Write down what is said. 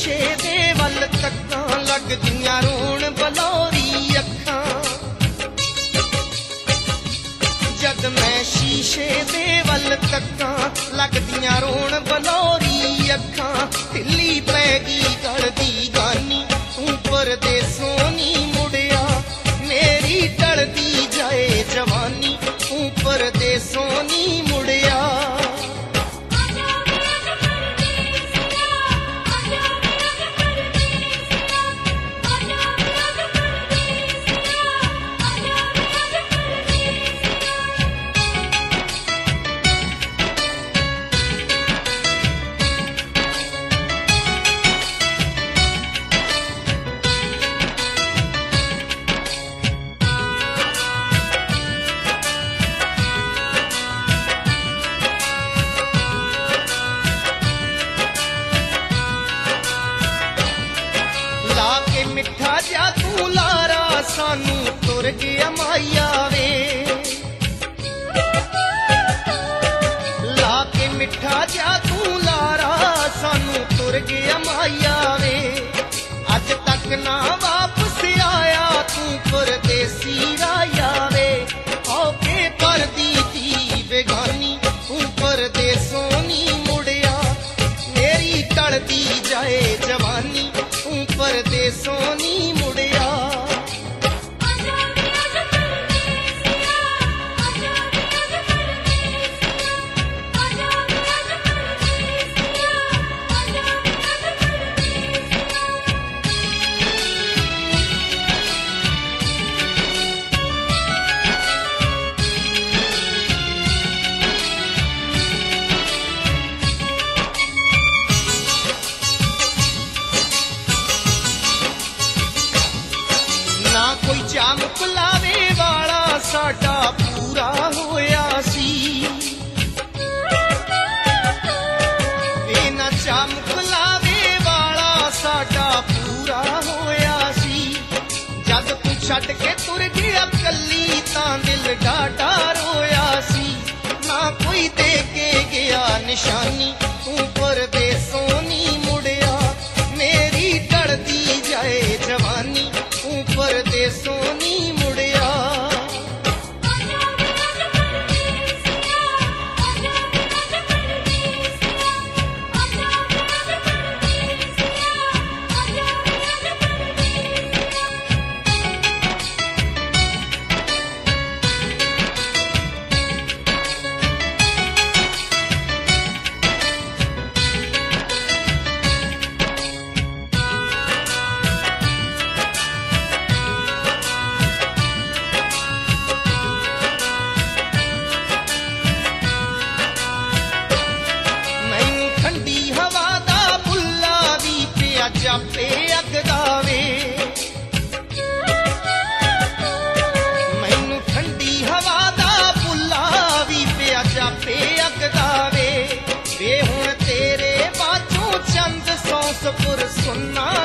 शीशे दे वल तक्कां लगदियां रोण बलौरी अखां जद मैं शीशे दे वल तक्कां लगदियां रोण बलौरी अखां ढिल्ली पै गई गल दी गानी तू परदेसों नी मुड़िया मेरी टलदी जाए जवानी तू परदेसों नी मुड़िया मिठा जा तू लारा सानू तुर गया माइया वे लाके मिठा जा तू लारा सानू तुर गया माइया वे अज तक ना वापस आया तू परदेसी राया वे औके कर दी थी बेगानी तू परदेसों नी मुड़िया मेरी टलदी जाए जवानी तू परदेसों नी मुड़िया कोई चाम पुलावे वाला साडा पूरा होया सी ना चाम पुलावे वाला साडा पूरा होया सी जद तू छड्ड के तुर गया कली तां दिल डाटा रोया सी ना कोई दे के गया निशानी तू परदेसों नी मुड़िया मेरी टलदी जाए जवानी तू परदेसों नी मुड़िया जापे अगदावे मैनू ठंडी हवा दा बुला भी पिया जापे अगदावे वे हुण तेरे बाजों चंद सौ सपुर सुन्ना